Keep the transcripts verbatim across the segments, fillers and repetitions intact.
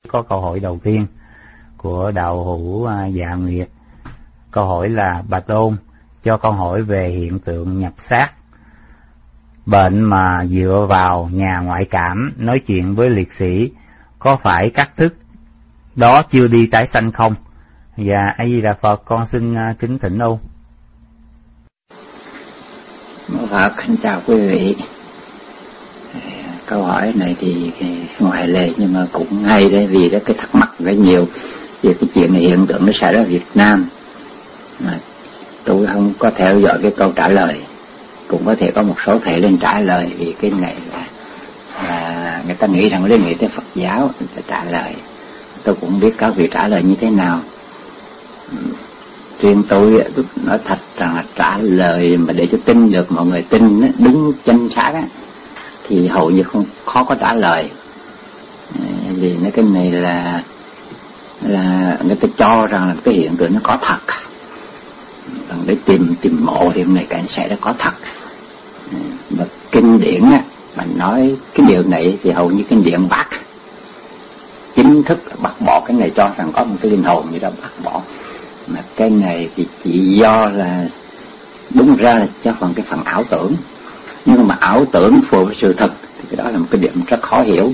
Có câu hỏi đầu tiên của đạo hữu Dạ Nguyệt. Câu hỏi là: Bà Tôn, cho con hỏi về hiện tượng nhập xác. Bệnh mà dựa vào nhà ngoại cảm nói chuyện với liệt sĩ, có phải cắt thức đó chưa đi tái sanh không? Và A Di Đà Phật, con xin kính thỉnh âu. Phật, xin chào quý vị. Câu hỏi này thì ngoài lề nhưng mà cũng hay đấy, vì đó cái thắc mắc rất nhiều về cái chuyện này, hiện tượng nó xảy ra ở Việt Nam mà tôi không có theo dõi cái câu trả lời. Cũng có thể có một số thầy lên trả lời, vì cái này là, là người ta nghĩ rằng liên hệ tới Phật giáo, người ta trả lời. Tôi cũng biết các vị trả lời như thế nào. Riêng tôi nói thật rằng là trả lời mà để cho tin được, mọi người tin đúng chân xác á, thì hầu như không khó có trả lời. Vì nói cái này là là người ta cho rằng là cái hiện tượng nó có thật, rằng để tìm tìm mộ thì này cảnh sẽ đã có thật. Mà kinh điển á, mà nói cái điều này thì hầu như kinh điển bác chính thức bác bỏ cái này, cho rằng có một cái linh hồn gì đó bác bỏ. Mà cái này thì chỉ do là đúng ra là cho phần cái phần ảo tưởng, nhưng mà ảo tưởng phù với sự thật thì cái đó là một cái điểm rất khó hiểu.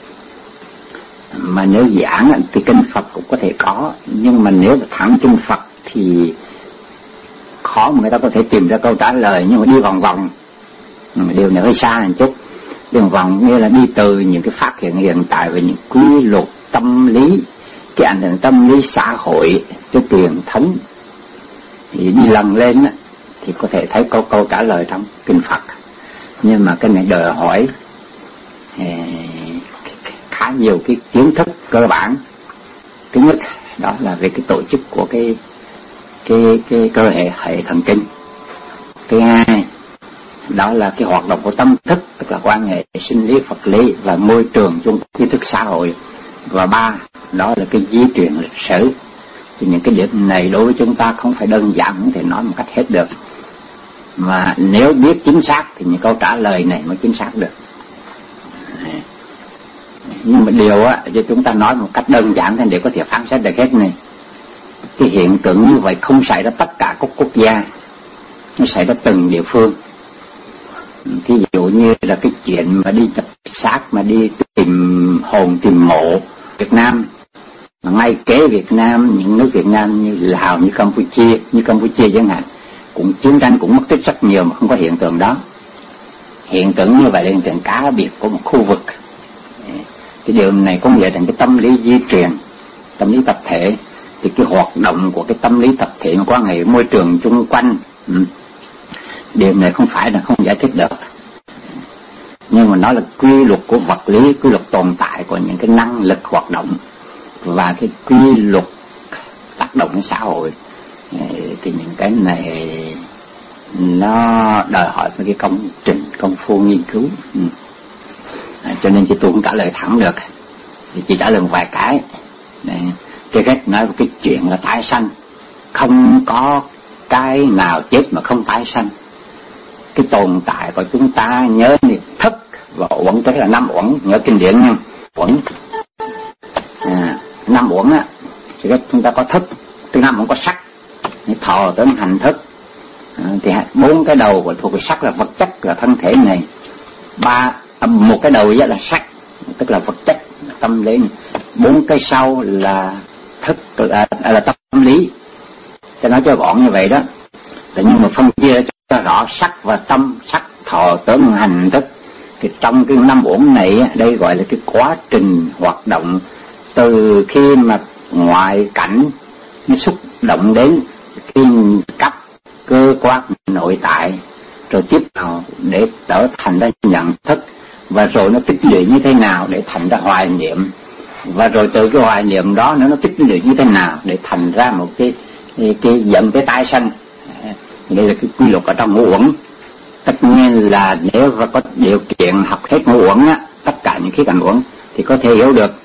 Mà nếu giảng thì kinh Phật cũng có thể có, nhưng mà nếu thẳng kinh Phật thì khó mà người ta có thể tìm ra câu trả lời. Nhưng mà đi vòng vòng, điều này hơi xa một chút. Đi vòng vòng nghĩa là đi từ những cái phát hiện hiện tại về những quy luật tâm lý, cái ảnh hưởng tâm lý xã hội cho truyền thống, thì đi lần lên á, thì có thể thấy câu câu trả lời trong kinh Phật. Nhưng mà cái này đòi hỏi khá nhiều cái kiến thức cơ bản. Thứ nhất đó là về cái tổ chức của cái cái cái cơ hệ hệ thần kinh. Thứ hai đó là cái hoạt động của tâm thức, tức là quan hệ sinh lý, Phật lý và môi trường chung, kiến thức xã hội. Và ba đó là cái di truyền lịch sử. Thì những cái điểm này đối với chúng ta không phải đơn giản, không thể nói một cách hết được. Mà nếu biết chính xác thì những câu trả lời này mới chính xác được. Nhưng mà điều á, cho chúng ta nói một cách đơn giản thì để có thể phán xét được hết này. Cái hiện tượng như vậy không xảy ra tất cả các quốc gia, nó xảy ra từng địa phương. Ví dụ như là cái chuyện mà đi nhập xác, mà đi tìm hồn, tìm mộ Việt Nam, mà ngay kế Việt Nam, những nước Việt Nam như Lào, như Campuchia, như Campuchia chẳng hạn, cũng chiến tranh, cũng mất tích rất nhiều mà không có hiện tượng đó. Hiện tượng như vậy là hiện tượng cá biệt của một khu vực. Cái điều này có nghĩa là cái tâm lý di truyền, tâm lý tập thể, thì cái hoạt động của cái tâm lý tập thể mà quan hệ môi trường chung quanh, điều này không phải là không giải thích được. Nhưng mà nó là quy luật của vật lý, quy luật tồn tại của những cái năng lực hoạt động và cái quy luật tác động đến xã hội. Thì những cái này nó đòi hỏi một cái công trình, công phu nghiên cứu. À, cho nên chị tôi cũng trả lời thẳng được, thì chỉ trả lời một vài cái. Cái cách nói cái chuyện là tái sanh, không có cái nào chết mà không tái sanh. Cái tồn tại của chúng ta nhớ thì thức và uẩn, tức là năm uẩn, nhớ kinh điển nha. Uẩn, à, năm uẩn á, thì chúng ta có thức, thứ năm cũng có sắc, thọ tưởng hành thức. À, thì bốn cái đầu của thuộc về sắc là vật chất, là thân thể này. Ba một cái đầu là sắc, tức là vật chất, là tâm lý. Bốn cái sau là thức, là, là tâm lý. Cho nói cho gọn như vậy đó.แต่nhưng mà phân chia cho rõ sắc và tâm, sắc thọ tưởng hành thức. Thì trong cái năm uẩn này, đây gọi là cái quá trình hoạt động từ khi mà ngoại cảnh nó xúc động đến khi cấp cơ quan nội tại, rồi tiếp vào để trở thành ra nhận thức, và rồi nó tích lũy như thế nào để thành ra hoài niệm, và rồi từ cái hoài niệm đó nó nó tích lũy như thế nào để thành ra một cái cái, cái dẫn cái tái sanh. Đây là cái quy luật ở trong ngũ uẩn. Tất nhiên là nếu có điều kiện học hết ngũ uẩn á, tất cả những khía cạnh uẩn thì có thể hiểu được.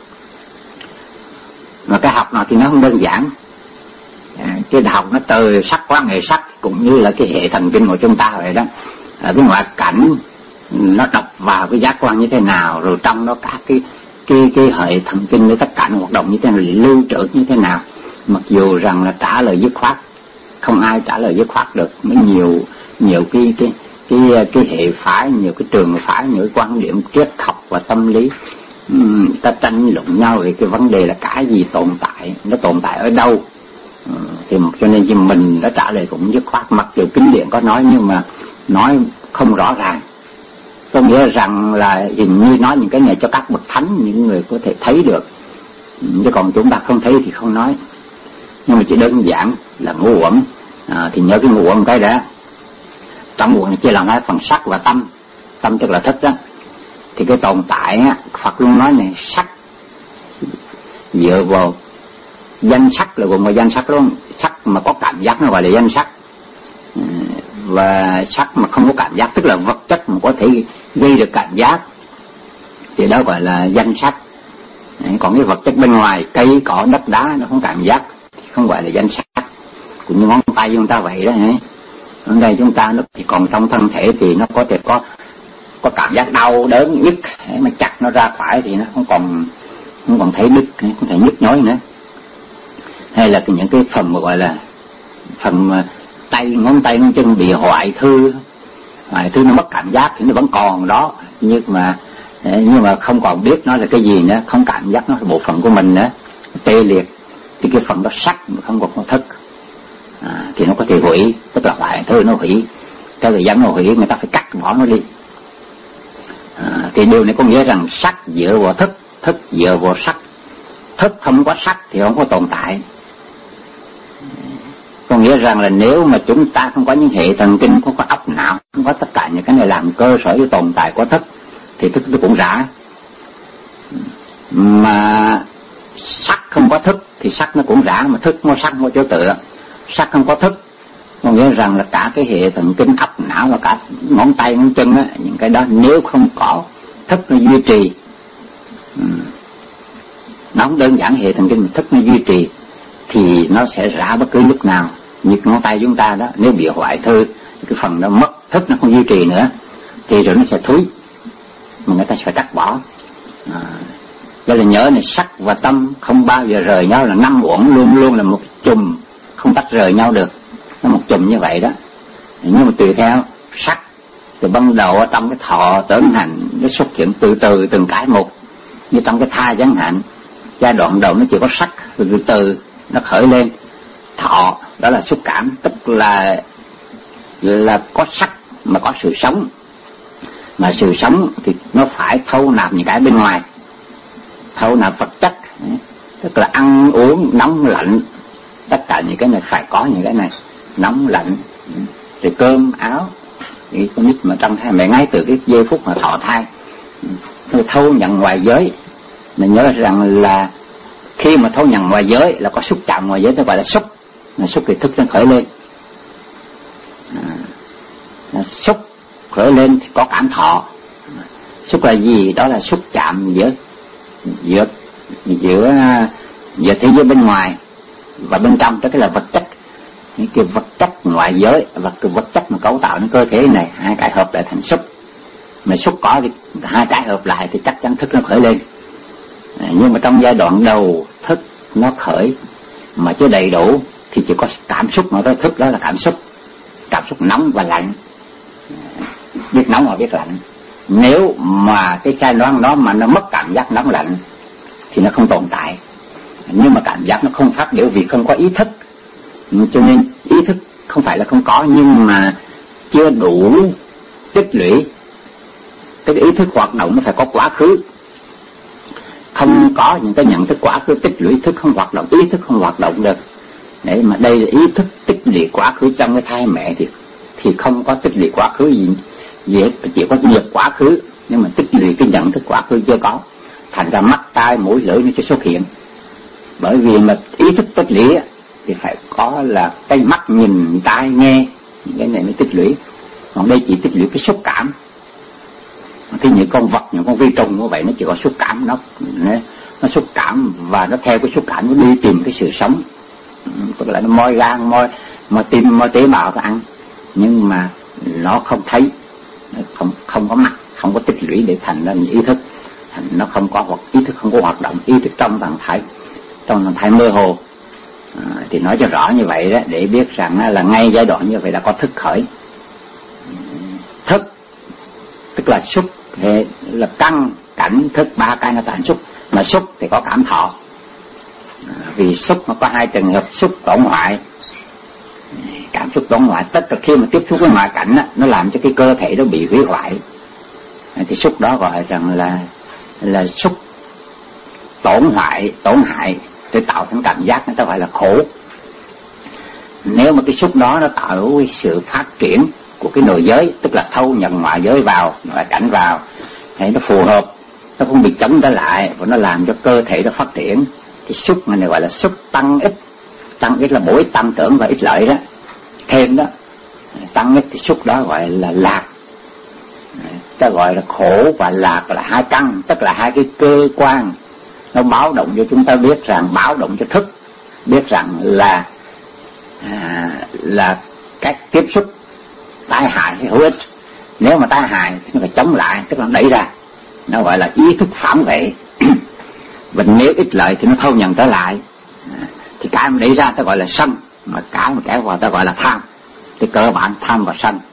Mà cái học nào thì nó không đơn giản. À, cái học nó từ sắc quan hệ sắc, cũng như là cái hệ thần kinh của chúng ta vậy đó. À, cái ngoại cảnh nó đập vào cái giác quan như thế nào, rồi trong đó cả cái cái cái hệ thần kinh với tất cả nó hoạt động như thế nào, lưu trữ như thế nào. Mặc dù rằng là trả lời dứt khoát, không ai trả lời dứt khoát được, mới nhiều nhiều cái cái cái cái hệ phái, nhiều cái trường phái, nhiều cái quan điểm triết học và tâm lý, uhm, ta tranh luận nhau về cái vấn đề là cái gì tồn tại, nó tồn tại ở đâu. Uhm, thì cho nên thì mình đã trả lời cũng dứt khoát, mặc dù kinh điển có nói nhưng mà nói không rõ ràng. Có nghĩa rằng là hình như nói những cái này cho các bậc thánh, những người có thể thấy được, chứ còn chúng ta không thấy thì không nói. Nhưng mà chỉ đơn giản là ngũ uẩn, à, thì nhớ cái ngũ uẩn cái đã. Trong ngũ uẩn chia làm hai phần sắc và tâm. Tâm tức là thức đó. Thì cái tồn tại á, Phật luôn nói này, sắc dựa vào danh sắc là gồm vào danh sắc luôn. Sắc mà có cảm giác nó gọi là danh sắc, và sắc mà không có cảm giác tức là vật chất mà có thể gây được cảm giác thì đó gọi là danh sắc. Còn cái vật chất bên ngoài, cây cỏ đất đá nó không cảm giác thì không gọi là danh sắc. Cũng như ngón tay chúng ta vậy đó. Ngón tay chúng ta nó thì còn trong thân thể thì nó có thể có có cảm giác đau đớn nhức, mà chặt nó ra khỏi thì nó không còn không còn thấy đứt, không thể nhức nhối nữa. Hay là những cái phần mà gọi là phần tay, ngón tay, ngón chân bị hoại thư, hoại thư nó mất cảm giác thì nó vẫn còn đó, nhưng mà nhưng mà không còn biết nó là cái gì nữa, không cảm giác nó là bộ phận của mình nữa, tê liệt thì cái phần đó sắc không còn có thức, à, thì nó có thể hủy, tức là hoại thư nó hủy, theo thời gian nó hủy người ta phải cắt bỏ nó đi. À, thì điều này có nghĩa rằng sắc dựa vào thức, thức dựa vào sắc, thức không có sắc thì không có tồn tại. Có nghĩa rằng là nếu mà chúng ta không có những hệ thần kinh, không có óc não, không có tất cả những cái này làm cơ sở cho tồn tại của thức, thì thức nó cũng rã. Mà sắc không có thức thì sắc nó cũng rã, mà thức không có sắc không có chỗ tựa. Sắc không có thức có nghĩa rằng là cả cái hệ thần kinh, óc não và cả ngón tay, ngón chân á, những cái đó nếu không có thức nó duy trì, nó không đơn giản hệ thần kinh mà thức nó duy trì thì nó sẽ rã bất cứ lúc nào. Như ngón tay chúng ta đó, nếu bị hoại thư, cái phần đó mất thức nó không duy trì nữa thì rồi nó sẽ thúi, mà người ta sẽ phải cắt bỏ. À, cho nên nhớ này, sắc và tâm không bao giờ rời nhau, là năm uẩn luôn luôn là một chùm, không tách rời nhau được, nó một chùm như vậy đó. Nhưng mà tùy theo sắc, từ ban đầu ở trong cái thọ tưởng hành nó xuất hiện từ từ từng cái một, như trong cái thai chẳng hạn, giai đoạn đầu nó chỉ có sắc, từ từ từ nó khởi lên thọ, đó là xúc cảm, tức là là có sắc mà có sự sống, mà sự sống thì nó phải thâu nạp những cái bên ngoài, thâu nạp vật chất, tức là ăn uống nóng lạnh, tất cả những cái này phải có những cái này, nóng lạnh, rồi cơm áo. Thì con nít mà trong thai mẹ ngay từ cái giây phút mà thọ thai, nó thâu nhận ngoài giới. Mình nhớ rằng là khi mà thâu nhận ngoài giới là có xúc chạm ngoài giới, nó gọi là xúc, là xúc thì thức nó khởi lên, à, xúc khởi lên thì có cảm thọ. Xúc là gì? Đó là xúc chạm giữa giữa giữa giữa thế giới bên ngoài và bên trong, đó là vật chất. Những cái vật chất ngoại giới và cái vật chất mà cấu tạo nên cơ thể này, hai cái hợp lại thành xúc. Mà xúc có thì hai cái hợp lại thì chắc chắn thức nó khởi lên. À, nhưng mà trong giai đoạn đầu thức nó khởi mà chưa đầy đủ thì chỉ có cảm xúc, mà cái thức đó là cảm xúc, cảm xúc nóng và lạnh, biết nóng và biết lạnh. Nếu mà cái giai đoạn đó mà nó mất cảm giác nóng lạnh thì nó không tồn tại. Nhưng mà cảm giác nó không phát biểu vì không có ý thức, cho nên ý thức không phải là không có, nhưng mà chưa đủ tích lũy. Cái ý thức hoạt động nó phải có quá khứ, không có những cái nhận thức quá khứ tích lũy, thức không hoạt động, ý thức không hoạt động được. Để mà đây là ý thức tích lũy quá khứ trong cái thai mẹ thì thì không có tích lũy quá khứ gì, gì chỉ có nghiệp quá khứ, nhưng mà tích lũy cái nhận thức quá khứ chưa có, thành ra mắt tai mũi lưỡi nó chưa xuất hiện. Bởi vì mà ý thức tích lũy thì phải có là cái mắt nhìn, tai nghe, cái này mới tích lũy. Còn đây chỉ tích lũy cái xúc cảm. Thì những con vật, những con vi trùng như vậy nó chỉ có xúc cảm, nó nó xúc cảm và nó theo cái xúc cảm nó đi tìm cái sự sống, tức là nó moi gan, moi moi tim, moi tế bào nó ăn, nhưng mà nó không thấy, không không có mặt, không có tích lũy để thành ra những ý thức. Thành nó không có hoặc ý thức không có hoạt động, ý thức trong trạng thái trong trạng thái mơ hồ. À, thì nói cho rõ như vậy đó, để biết rằng là ngay giai đoạn như vậy đã có thức khởi. Thức tức là xúc, thì là căn cảnh thức, ba cái nó thành xúc. Mà xúc thì có cảm thọ, à, vì xúc nó có hai trường hợp xúc tổn hoại. Cảm xúc tổn hoại tức là khi mà tiếp xúc với ngoại cảnh đó, nó làm cho cái cơ thể nó bị hủy hoại, à, thì xúc đó gọi rằng là là xúc tổn hoại, tổn hại để tạo thành cảm giác, nó ta gọi là khổ. Nếu mà cái xúc đó nó tạo cái sự phát triển của cái nội giới, tức là thâu nhận ngoại giới vào, ngoại cảnh vào, thì nó phù hợp, nó không bị chống trở lại, và nó làm cho cơ thể nó phát triển. Thì xúc này gọi là xúc tăng ích. Tăng ích là bổ ích, tăng trưởng và ích lợi đó, thêm đó. Tăng ích thì xúc đó gọi là lạc. Ta gọi là khổ và lạc là hai căn, tức là hai cái cơ quan nó báo động cho chúng ta biết rằng, báo động cho thức biết rằng là à, là các tiếp xúc tai hại hay hữu ích. Nếu mà tai hại thì nó phải chống lại, tức là đẩy ra, nó gọi là ý thức phản vệ. Và nếu ích lợi thì nó thâu nhận trở lại. À, thì cái mà đẩy ra ta gọi là sân, mà cái mà kéo vào ta gọi là tham. Thì cơ bản tham và sân.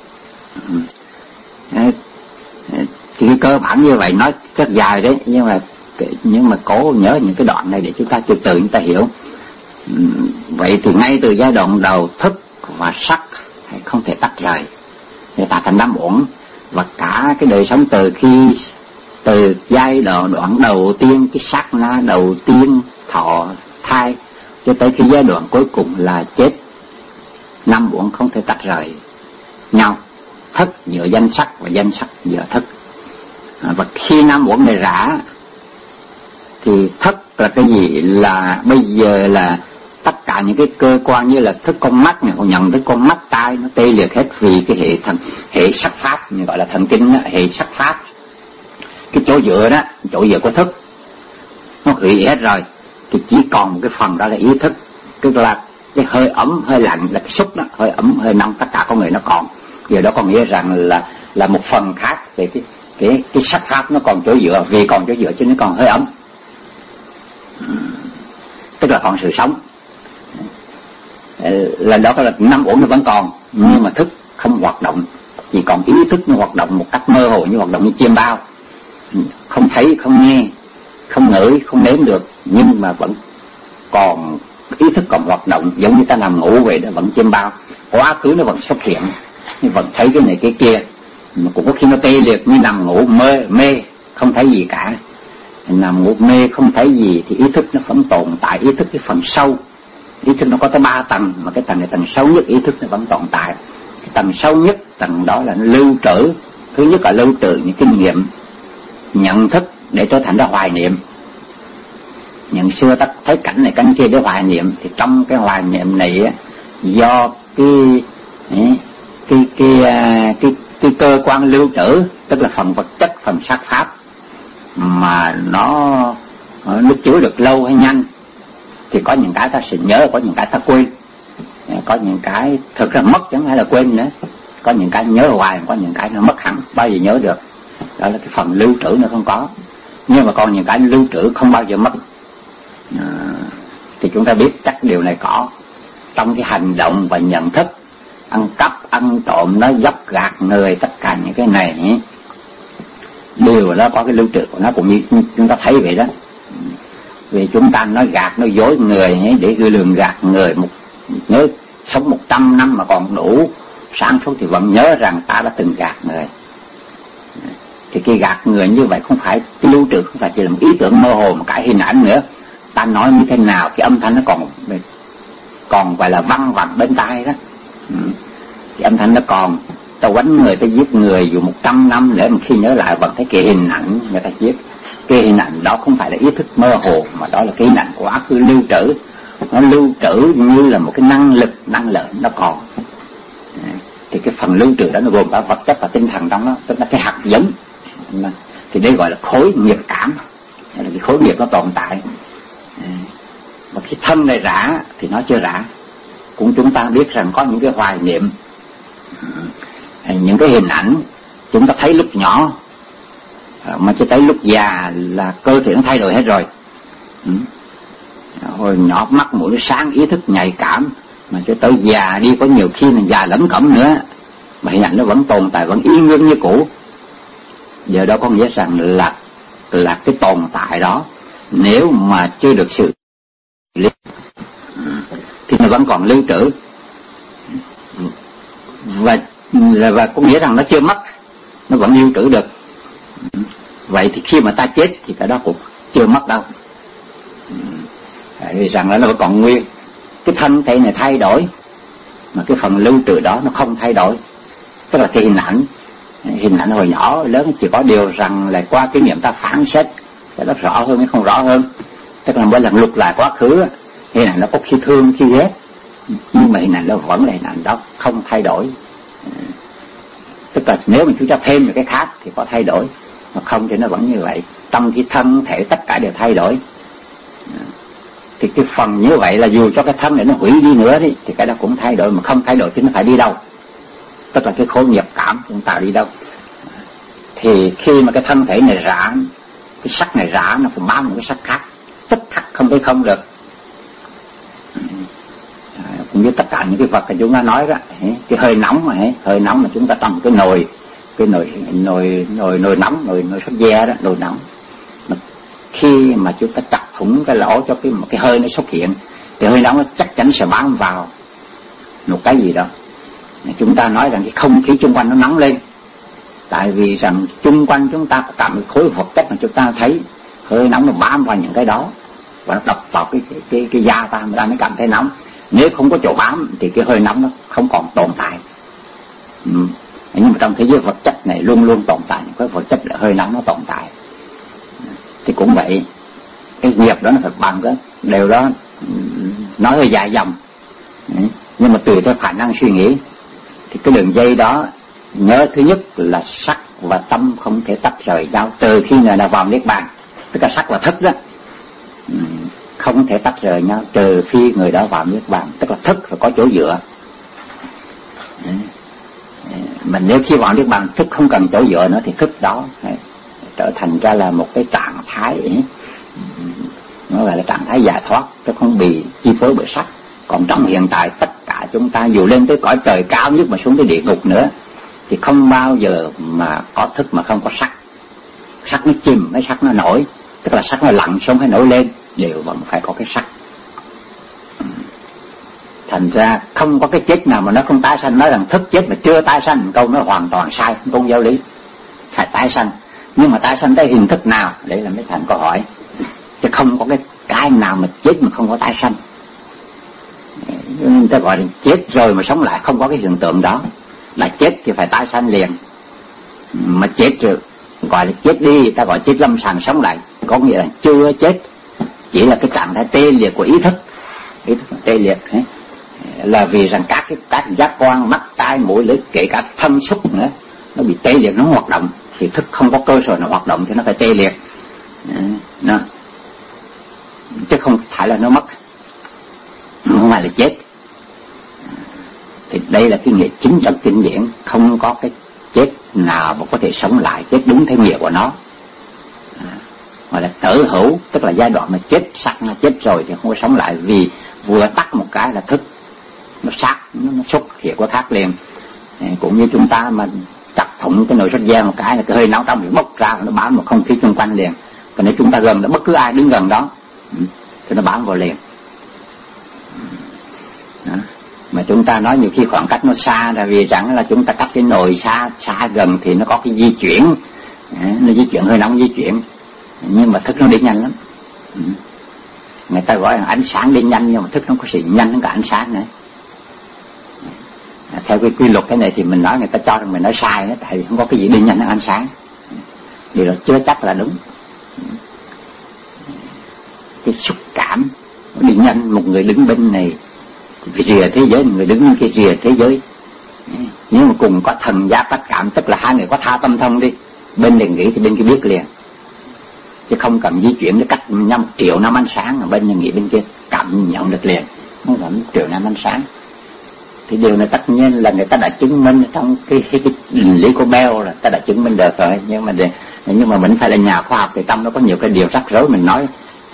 À, thì cái cơ bản như vậy nói rất dài đấy, nhưng mà nhưng mà cố nhớ những cái đoạn này để chúng ta từ từ chúng ta hiểu. Vậy thì ngay từ giai đoạn đầu, thức và sắc không thể tách rời để tạo thành năm uẩn. Và cả cái đời sống từ khi từ giai đoạn đoạn đầu tiên, cái sát na đầu tiên thọ thai, cho tới cái giai đoạn cuối cùng là chết, năm uẩn không thể tách rời nhau. Thức giữa danh sắc và danh sắc giữa thức. Và khi năm uẩn này rã thì thức là cái gì? Là bây giờ là tất cả những cái cơ quan như là thức con mắt này, họ nhận tới con mắt, tai nó tê liệt hết, vì cái hệ thần hệ sắc pháp, mình gọi là thần kinh đó, hệ sắc pháp, cái chỗ dựa đó, chỗ dựa của thức nó hủy hết rồi, thì chỉ còn một cái phần đó là ý thức, tức là cái hơi ấm hơi lạnh là cái xúc đó, hơi ấm hơi nóng tất cả con người nó còn. Điều đó có nghĩa rằng là là một phần khác về cái cái cái sắc pháp nó còn chỗ dựa, vì còn chỗ dựa chứ nó còn hơi ấm, tức là còn sự sống. Là đó là năm uẩn nó vẫn còn, nhưng mà thức không hoạt động, chỉ còn ý thức nó hoạt động một cách mơ hồ, như hoạt động như chiêm bao, không thấy, không nghe, không ngửi, không nếm được, nhưng mà vẫn còn ý thức còn hoạt động, giống như ta nằm ngủ vậy đó, vẫn chiêm bao. Quá khứ nó vẫn xuất hiện, nhưng vẫn thấy cái này cái kia, mà cũng có khi nó tê liệt như nằm ngủ mê mê không thấy gì cả. Nằm ngủ mê không thấy gì thì ý thức nó vẫn tồn tại, ý thức cái phần sâu. Ý thức nó có tới ba tầng, mà cái tầng này tầng sâu nhất, ý thức nó vẫn tồn tại. Cái tầng sâu nhất, tầng đó là lưu trữ. Thứ nhất là lưu trữ những kinh nghiệm, nhận thức để trở thành ra hoài niệm. Nhận xưa ta thấy cảnh này cảnh kia để hoài niệm, thì trong cái hoài niệm này á, do cái cái cái cái, cái, cái cơ quan lưu trữ, tức là phần vật chất, phần sắc pháp, mà nó nó chứa được lâu hay nhanh, thì có những cái ta sẽ nhớ, có những cái ta quên, có những cái thực ra mất chẳng hay là quên nữa, có những cái nhớ hoài, có những cái nó mất hẳn, bao giờ nhớ được. Đó là cái phần lưu trữ nó không có, nhưng mà còn những cái lưu trữ không bao giờ mất. À, thì chúng ta biết chắc điều này có trong cái hành động và nhận thức, ăn cắp, ăn trộm, nó dốc gạt người, tất cả những cái này nhé, đều nó có cái lưu trữ của nó, cũng như chúng ta thấy vậy đó. Vì chúng ta nói gạt, nói dối người ấy, để gửi lường gạt người. Một nhớ sống một trăm năm mà còn đủ sáng suốt thì vẫn nhớ rằng ta đã từng gạt người. Thì cái gạt người như vậy không phải cái lưu trữ, không phải chỉ là một ý tưởng mơ hồ, một cái hình ảnh nữa. Ta nói như thế nào, cái âm thanh nó còn còn gọi là văng vẳng bên tai đó. Cái âm thanh nó còn, ta quánh người, ta giết người dù một trăm năm để mà khi nhớ lại vẫn thấy cái hình ảnh người ta giết. Cái hình ảnh đó không phải là ý thức mơ hồ, mà đó là cái hình ảnh của quá khứ lưu trữ. Nó lưu trữ như là một cái năng lực, năng lượng nó còn. Thì cái phần lưu trữ đó nó gồm cả vật chất và tinh thần trong đó, tức là cái hạt giống. Thì đây gọi là khối nghiệp cảm, hay là cái khối nghiệp nó tồn tại. Và khi thân này rã thì nó chưa rã. Cũng chúng ta biết rằng có những cái hoài niệm, những cái hình ảnh chúng ta thấy lúc nhỏ, mà cho tới lúc già là cơ thể nó thay đổi hết rồi. Ừ. Hồi nhỏ mắt mũi nó sáng, ý thức nhạy cảm, mà cho tới già đi có nhiều khi mình già lẫn cẩm nữa mà hình ảnh nó vẫn tồn tại, vẫn y nguyên như cũ. Giờ đó có nghĩa rằng là là cái tồn tại đó nếu mà chưa được xử lý thì nó vẫn còn lưu trữ, và và có nghĩa rằng nó chưa mất, nó vẫn lưu trữ được. Vậy thì khi mà ta chết thì cái đó cũng chưa mất đâu, vì rằng là nó vẫn còn nguyên. Cái thân thể này thay đổi mà cái phần lưu trữ đó nó không thay đổi, tức là cái hình ảnh hình ảnh hồi nhỏ lớn chỉ có điều rằng là qua kinh nghiệm ta phán xét cái đó rõ hơn hay không rõ hơn. Tức là mỗi lần lục lại quá khứ hình ảnh nó có khi thương khi ghét, nhưng mà hình ảnh nó vẫn là hình ảnh đó, không thay đổi. Tức là nếu mình chú cho thêm những cái khác thì có thay đổi, mà không thì nó vẫn như vậy. Trong cái thân thể tất cả đều thay đổi, thì cái phần như vậy là dù cho cái thân này nó hủy đi nữa đi thì cái đó cũng thay đổi, mà không thay đổi thì nó phải đi đâu? Tức là cái khối nghiệp cảm chúng ta đi đâu? Thì khi mà cái thân thể này rã, cái sắc này rã, nó phải bám một cái sắc khác, tức khắc không thể không được. Cũng như tất cả những cái vật mà chúng ta nói đó, cái hơi nóng mà hơi nóng mà chúng ta trong cái nồi cái nồi nồi nồi nồi nóng, nồi nồi sốt ve đó, nồi nóng. Mà khi mà chúng ta chặt thủng cái lỗ cho cái một cái hơi nó xuất hiện thì hơi nóng nó chắc chắn sẽ bám vào một cái gì đó. Chúng ta nói rằng cái không khí xung quanh nó nóng lên, tại vì rằng xung quanh chúng ta có cả một khối vật chất mà chúng ta thấy hơi nóng nó bám vào những cái đó và nó đập vào cái cái cái, cái da ta mà ta mới cảm thấy nóng. Nếu không có chỗ bám thì cái hơi nóng nó không còn tồn tại. Ừ. Nhưng mà trong thế giới vật chất này luôn luôn tồn tại những cái vật chất là hơi nóng nó tồn tại. Thì cũng vậy, cái nghiệp đó nó phải bằng cái điều đó, nói hơi dài dòng, nhưng mà tùy theo khả năng suy nghĩ. Thì cái đường dây đó nhớ thứ nhất là sắc và tâm không thể tách rời nhau từ khi người nào vào niết bàn, tức là sắc và thức đó không thể tách rời nhau trừ khi người đó vào niết bàn, tức là thức phải có chỗ dựa. Mà nếu khi vào niết bàn thức không cần chỗ dựa nữa thì thức đó trở thành ra là một cái trạng thái ấy. Nó gọi là trạng thái giải thoát, chứ không bị chi phối bởi sắc. Còn trong hiện tại tất cả chúng ta dù lên tới cõi trời cao nhất mà xuống tới địa ngục nữa thì không bao giờ mà có thức mà không có sắc. Sắc nó chìm, cái sắc nó nổi, tức là sắc nó lặn xuống hay nổi lên đều vẫn phải có cái sắc. Thành ra không có cái chết nào mà nó không tái sanh. Nói rằng thức chết mà chưa tái sanh, câu nó hoàn toàn sai, không có giáo lý. Phải tái sanh, nhưng mà tái sanh tới hình thức nào để làm mới thành câu hỏi. Chứ không có cái cái nào mà chết mà không có tái sanh. Người ta gọi là chết rồi mà sống lại, không có cái hiện tượng đó. Là chết thì phải tái sanh liền, mà chết rồi gọi là chết đi, ta gọi chết lâm sàng sống lại, có nghĩa là chưa chết, chỉ là cái trạng thái tê liệt của ý thức. Ý thức tê liệt ấy. Là vì rằng các cái các giác quan, mắt, tai, mũi, lưỡi, kể cả thân xúc nữa nó bị tê liệt, nó hoạt động thì thức không có cơ sở nó hoạt động thì nó phải tê liệt đó. Chứ không phải là nó mất, không phải là chết. Thì đây là cái nghĩa chính trong kinh điển, không có cái chết nào mà có thể sống lại, chết đúng theo nghĩa của nó. Gọi là tử hữu, tức là giai đoạn mà chết sắc nó chết rồi thì không có sống lại, vì vừa tắt một cái là thức nó sát, nó, nó xuất hiện của khác liền. Cũng như chúng ta mà chặt thủng cái nồi sốt ve một cái là cái hơi nóng trong bị bốc ra, nó bám vào không khí xung quanh liền. Còn nếu chúng ta gần, bất cứ ai đứng gần đó thì nó bám vào liền đó. Mà chúng ta nói nhiều khi khoảng cách nó xa là vì rằng là chúng ta cách cái nồi xa xa gần thì nó có cái di chuyển, nó di chuyển hơi nóng di chuyển, nhưng mà thức nó đi nhanh lắm. Người ta gọi là ánh sáng đi nhanh, nhưng mà thức nó có sự nhanh hơn cả ánh sáng nữa. Theo cái quy luật cái này thì mình nói người ta cho rằng mình nói sai đó, tại vì không có cái gì đi nhanh hơn ánh sáng. Điều đó chưa chắc là đúng. Cái xúc cảm nó đi nhanh, một người đứng bên này vì rìa thế giới, người đứng bên kia rìa thế giới. Nếu mà cùng có thần giác tác cảm, tức là hai người có tha tâm thông đi, bên này nghĩ thì bên kia biết liền, chứ không cần di chuyển để cách nhau một triệu năm ánh sáng, mà bên này nghĩ bên kia cảm nhận được liền, không phải một triệu năm ánh sáng. Thì điều này tất nhiên là người ta đã chứng minh trong cái, cái, cái lý của Bell là ta đã chứng minh được rồi, nhưng mà để, Nhưng mà mình phải là nhà khoa học thì trong đó có nhiều cái điều rắc rối mình nói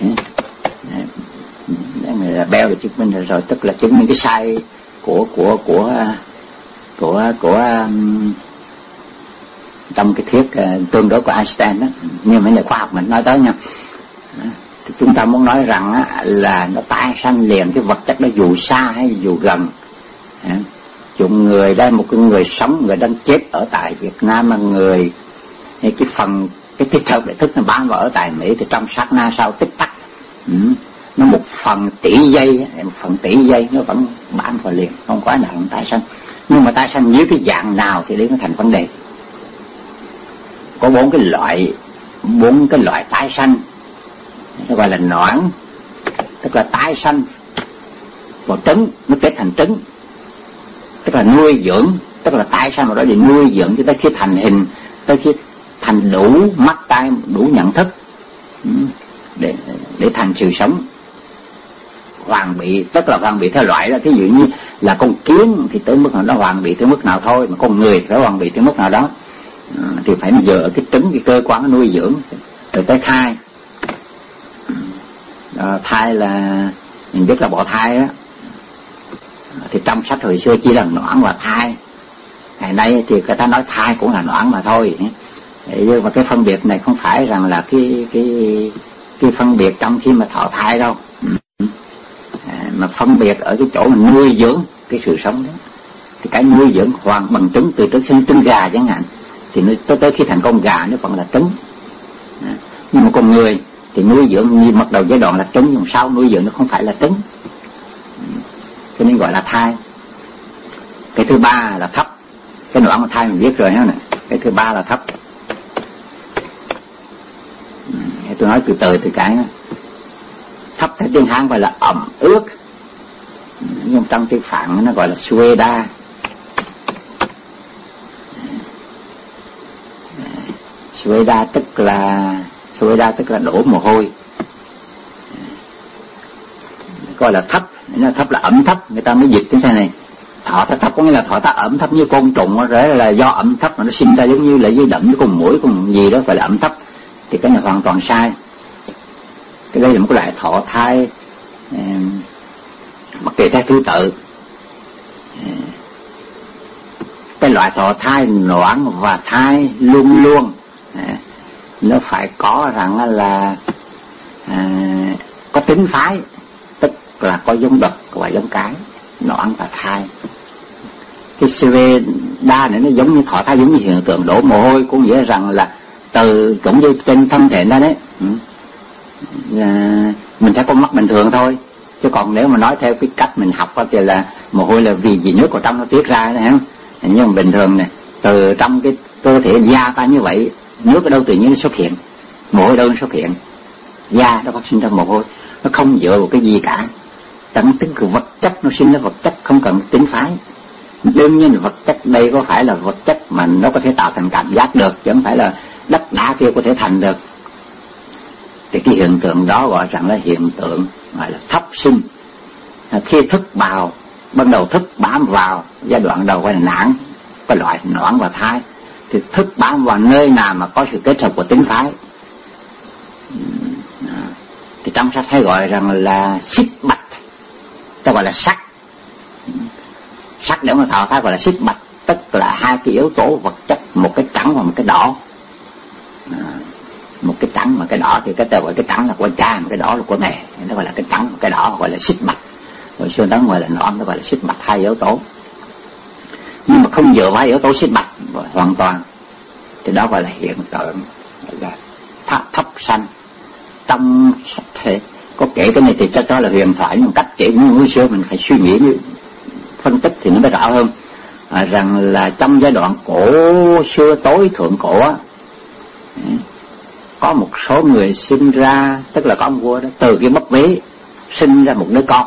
là Bell là chứng minh rồi, tức là chứng minh cái sai của của của của của um, trong cái thuyết uh, tương đối của Einstein đó. Nhưng mà nhà khoa học mình nói tới nha, thì chúng ta muốn nói rằng á, là nó tái sanh liền cái vật chất đó dù xa hay dù gần. Chúng người đây một cái người sống, người đang chết ở tại Việt Nam, mà người cái phần cái tích hợp để thức nó bám vào ở tại Mỹ, thì trong sát na sau tích tắc ừ, nó một phần tỷ giây, một phần tỷ giây nó vẫn bám vào liền, không quá nặng tái sanh. Nhưng mà tái sanh dưới cái dạng nào thì đấy nó thành vấn đề. Có bốn cái loại, bốn cái loại tái sanh, nó gọi là noãn, tức là tái sanh vào trứng, nó kết thành trứng, tức là nuôi dưỡng, tức là tái sanh vào đó để nuôi dưỡng cho tới khi thành hình, tới khi thành đủ mắt tai, đủ nhận thức để để thành sự sống. Hoàn bị, tức là hoàn bị theo loại đó, thí dụ như là con kiến thì tới mức nào đó hoàn bị tới mức nào thôi, mà con người phải hoàn bị tới mức nào đó à, thì phải giờ ở cái trứng, cái cơ quan nuôi dưỡng. Rồi tới thai à, thai là mình biết là bỏ thai đó, thì trong sách hồi xưa chỉ là noãn và thai, ngày nay thì người ta nói thai cũng là noãn mà thôi. Nhưng mà cái phân biệt này không phải rằng là cái cái cái phân biệt trong khi mà thọ thai đâu, à, mà phân biệt ở cái chỗ mình nuôi dưỡng cái sự sống đó. Thì cái nuôi dưỡng hoàn bằng trứng, từ trước sinh trứng gà chẳng hạn, thì tới tới khi thành con gà nó vẫn là trứng. À, nhưng mà con người thì nuôi dưỡng như bắt đầu giai đoạn là trứng, nhưng sau nuôi dưỡng nó không phải là trứng, cho nên gọi là thai. Cái thứ ba là thấp, cái đoạn của thai mình biết rồi ha nè. Cái thứ ba là thấp. Tôi nói từ từ từ cái đó. Thấp theo tiếng Hán gọi là ẩm ướt, nhưng trong tiếng Phạn nó gọi là sueda. Sueda tức là sueda tức là đổ mồ hôi, gọi là thấp. Nó thấp là ẩm thấp, người ta mới dịch cái này. Thọ ta thấp có nghĩa là thọ ta ẩm thấp như côn trùng, rồi là do ẩm thấp mà nó sinh ra giống như là dưới đậm với con muỗi con gì đó, phải là ẩm thấp. Thì cái này hoàn toàn sai. Cái đây là một cái loại thọ thai mặc kệ theo thứ tự. Cái loại thọ thai noãn và thai luôn luôn nó phải có rằng là à, có tính phái, tức là có giống đực và giống cái, noãn và thai. Cái sueda này nó giống như thọ thai, giống như hiện tượng đổ mồ hôi, cũng nghĩa rằng là từ cũng như trên thân thể nó đấy. Ừ. À, mình sẽ có mắt bình thường thôi, chứ còn nếu mà nói theo cái cách mình học thì là mồ hôi là vì gì nước ở trong nó tiết ra đấy, không? Nhưng mà bình thường này, từ trong cái cơ thể da ta như vậy, nước ở đâu tự nhiên nó xuất hiện, mồ hôi đâu nó xuất hiện, da nó phát sinh ra mồ hôi, nó không dựa vào cái gì cả. Tận tính của vật chất nó sinh ra vật chất, không cần tính phái. Đương nhiên vật chất đây có phải là vật chất mà nó có thể tạo thành cảm giác được, chứ không phải là đất đá kia có thể thành được. Thì cái hiện tượng đó gọi rằng là hiện tượng gọi là thấp sinh. Khi thức vào, ban đầu thức bám vào, giai đoạn đầu gọi là nản, cái loại noãn và thai. Thì thức bám vào nơi nào mà có sự kết hợp của tính phái, thì trong sách hay gọi rằng là xích bạch, ta gọi là sắc. Sắc để mà thọ thai gọi là xích bạch, tức là hai cái yếu tố vật chất, một cái trắng và một cái đỏ. À, một cái trắng và cái đỏ thì cái ta gọi cái trắng là của cha, một cái đỏ là của mẹ, nó gọi là cái trắng và cái đỏ gọi là xích bạch. Rồi xưa đó gọi là noãn, nó gọi là xích bạch, hai yếu tố. Nhưng mà không dựa vào yếu tố xích bạch hoàn toàn thì đó gọi là hiện tượng gọi là thấp, thấp sanh. Trong thể có kể cái này thì chắc chắn là huyền thoại, nhưng cách kể như ngày xưa mình phải suy nghĩ, phân tích thì nó mới rõ hơn. À, rằng là trong giai đoạn cổ xưa tối thượng cổ á, có một số người sinh ra, tức là có ông vua đó, từ cái bắp vế sinh ra một đứa con.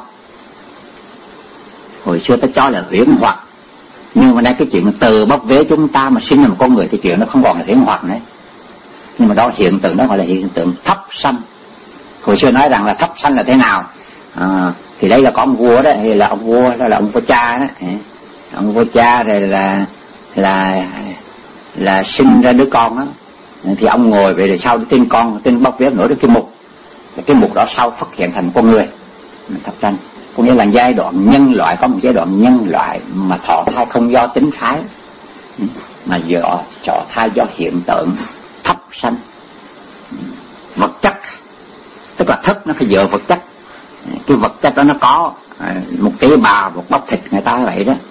Hồi xưa ta cho là huyễn hoặc, nhưng mà đây cái chuyện từ bắp vế chúng ta mà sinh ra một con người thì chuyện nó không còn là huyễn hoặc nữa. Nhưng mà đó hiện tượng đó gọi là hiện tượng thấp sanh. Hồi xưa nói rằng là thấp sanh là thế nào? À, thì đây là có ông vua đó, hay là ông vua đó là ông vua cha đó. Ông vua cha rồi là là là sinh ra đứa con đó. Thì ông ngồi về rồi sau đi tin con, tin bóc vía nổi được cái mục, cái mục đó sau phát hiện thành con người thập sanh. Có nghĩa là giai đoạn nhân loại, có một giai đoạn nhân loại mà thọ thai không do tính thái, mà do thọ thai do hiện tượng thấp sanh vật chất, tức là thấp nó phải dựa vật chất. Cái vật chất đó nó có một tế bào, một bắp thịt người ta vậy đó,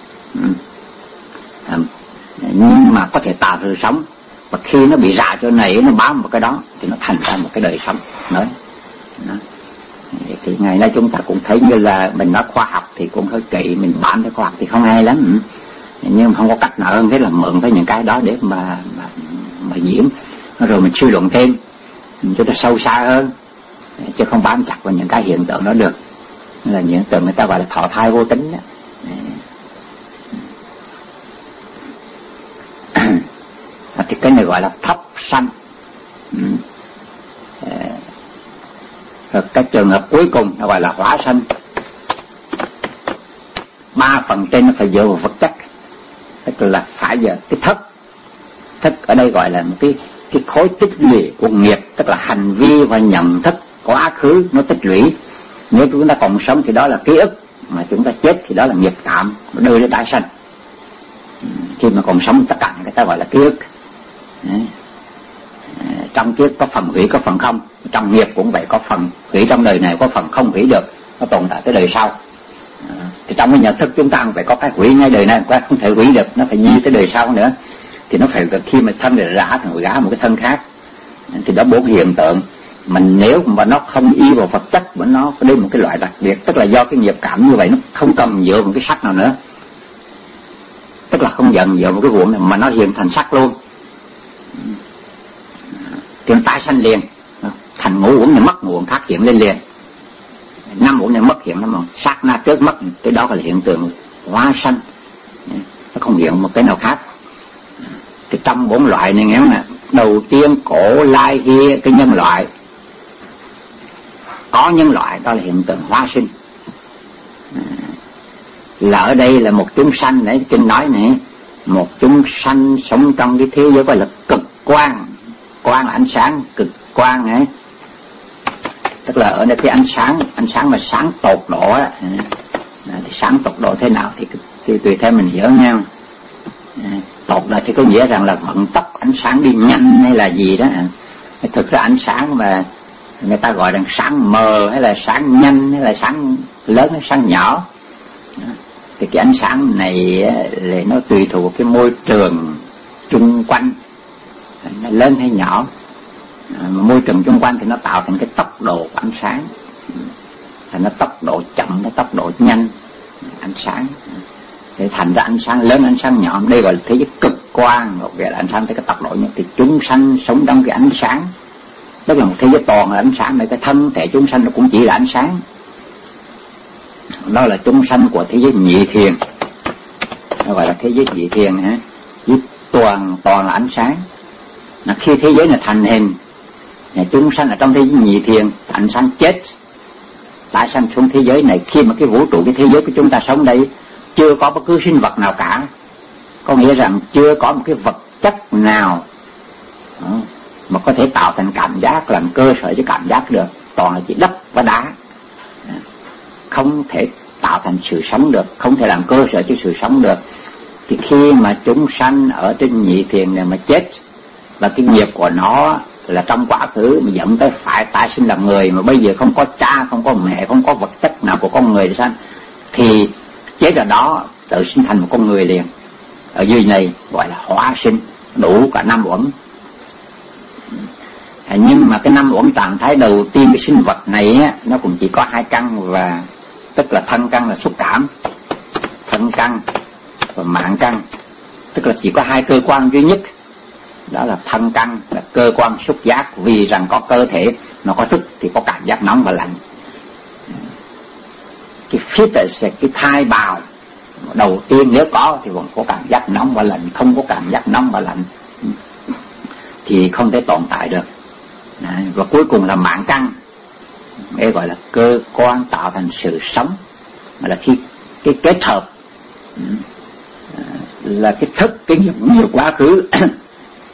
nhưng mà có thể tạo sự sống. Và khi nó bị rạ chỗ này, nó bám vào cái đó thì nó thành ra một cái đời sống mới. Đó. Thì ngày nay chúng ta cũng thấy như là mình nói khoa học thì cũng hơi kỵ, mình bám với khoa học thì không hay lắm, nhưng mà không có cách nào hơn thế là mượn tới những cái đó để mà mà, mà diễn, rồi mình suy luận thêm cho nó sâu xa hơn, chứ không bám chặt vào những cái hiện tượng đó được. Là những hiện tượng người ta gọi là thọ thai vô tính đó. Thì cái này gọi là thấp sanh. Rồi cái trường hợp cuối cùng nó gọi là hóa sanh. Ba phần trên nó phải dựa vào vật chất, tức là phải giờ cái thất. Thất ở đây gọi là một cái cái khối tích lũy của nghiệp, tức là hành vi và nhận thức quá khứ nó tích lũy. Nếu chúng ta còn sống thì đó là ký ức, mà chúng ta chết thì đó là nghiệp cảm, nó đưa đến tái sanh. Khi mà còn sống tất cả người ta gọi là ký ức. Đấy. Trong kiếp có phần hủy có phần không, trong nghiệp cũng vậy, có phần hủy trong đời này, có phần không hủy được, nó tồn tại tới đời sau. À, thì trong cái nhận thức chúng ta phải có cái hủy ngay đời này, không thể hủy được, nó phải di tới đời sau nữa. Thì nó phải khi mà thân này rã thì gã một cái thân khác. Thì đó bốn hiện tượng. Mình nếu mà nó không y vào vật chất, mà nó có đến một cái loại đặc biệt, tức là do cái nghiệp cảm như vậy, nó không cần dựa vào cái sắc nào nữa, tức là không dần dựa vào cái ruộng này mà nó hiện thành sắc luôn, thì nó tái sanh liền, thành ngũ uẩn này mất nguồn khác hiện lên liền, năm uẩn này mất hiện nó một sát na trước mất, cái đó là hiện tượng hóa sanh, nó không hiện một cái nào khác. Thì trong bốn loại này nghe nè, đầu tiên cổ lai hia cái nhân loại, có nhân loại đó là hiện tượng hóa sinh. Là ở đây là một chúng sanh, đấy kinh nói này, một chúng sanh sống trong cái thế giới gọi là cực quang. Quang là ánh sáng, cực quang ấy, tức là ở đây cái ánh sáng, ánh sáng mà sáng tột độ á, thì sáng tột độ thế nào thì, thì tùy theo mình hiểu nha. Tột độ thì có nghĩa rằng là vận tốc ánh sáng đi nhanh hay là gì đó. Thực ra ánh sáng mà người ta gọi là sáng mờ hay là sáng nhanh hay là sáng lớn hay sáng nhỏ, thì cái ánh sáng này là nó tùy thuộc cái môi trường chung quanh, nó lớn hay nhỏ. À, môi trường chung quanh thì nó tạo thành cái tốc độ của ánh sáng, thì nó tốc độ chậm, nó tốc độ nhanh ánh sáng, thì thành ra ánh sáng lớn ánh sáng nhỏ. Đây gọi là thế giới cực quang, gọi là ánh sáng tới cái tốc độ nhất. Thì chúng sanh sống trong cái ánh sáng, tức là một thế giới toàn là ánh sáng, này cái thân thể chúng sanh nó cũng chỉ là ánh sáng. Đó là chúng sanh của thế giới nhị thiền, nó gọi là thế giới nhị thiền hả, với toàn toàn là ánh sáng. Là khi thế giới này thành hình, chúng sanh ở trong thế giới nhị thiền, ánh sáng chết, tái sanh xuống thế giới này. Khi mà cái vũ trụ, cái thế giới của chúng ta sống đây chưa có bất cứ sinh vật nào cả, có nghĩa rằng chưa có một cái vật chất nào mà có thể tạo thành cảm giác, làm cơ sở cho cảm giác được, toàn là chỉ đất và đá, không thể tạo thành sự sống được, không thể làm cơ sở cho sự sống được. Thì khi mà chúng sanh ở trên nhị thiền này mà chết, và cái nghiệp của nó là trong quá khứ mà dẫn tới phải tái sinh làm người, mà bây giờ không có cha, không có mẹ, không có vật chất nào của con người để sanh, thì chết ở đó tự sinh thành một con người liền. Ở dưới này gọi là hóa sinh, đủ cả năm uẩn. Nhưng mà cái năm uẩn trạng thái đầu tiên cái sinh vật này á, nó cũng chỉ có hai căn, và tức là thân căn là xúc cảm, thân căn và mạng căn, tức là chỉ có hai cơ quan duy nhất, đó là thân căn là cơ quan xúc giác, vì rằng có cơ thể nó có thức thì có cảm giác nóng và lạnh. Cái fetus, cái thai bào đầu tiên nếu có thì vẫn có cảm giác nóng và lạnh, không có cảm giác nóng và lạnh thì không thể tồn tại được. Đấy, và cuối cùng là mạng căn, đây gọi là cơ quan tạo thành sự sống, mà là khi cái kết hợp là cái thức, cái nghiệp nhiều quá khứ